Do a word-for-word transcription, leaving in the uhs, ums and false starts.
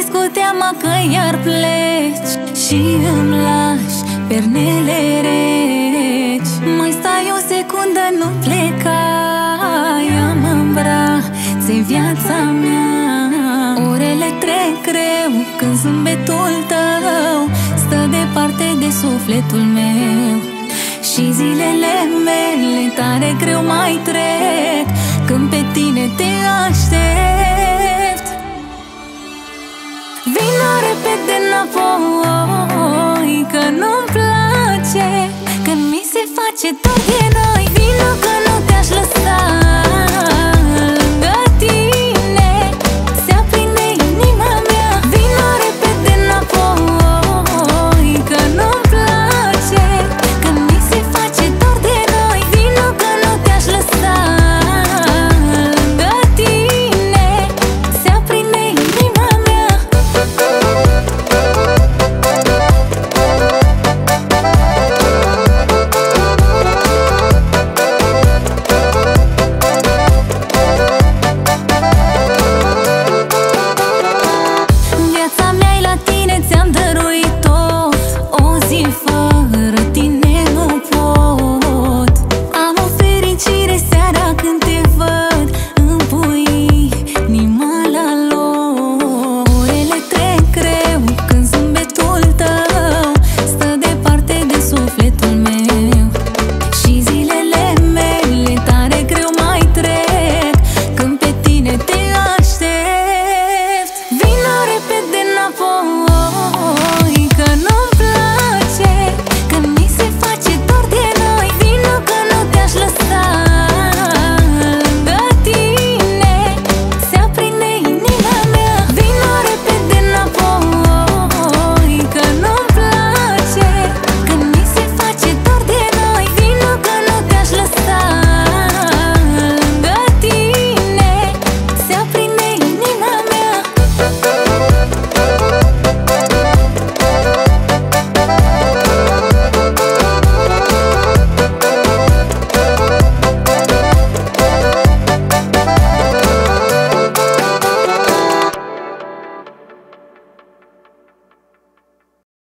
cu teama că iar pleci și îmi lași pernele reci. Mai stai o secundă, nu pleca, ia-mă în brațe, viața mea. Orele trec greu când zâmbetul tău stă departe de sufletul meu, și zilele mele tare greu mai trec când pe tine te aștept. Vino repede înapoi, că nu-mi place când mi se face tot din nou.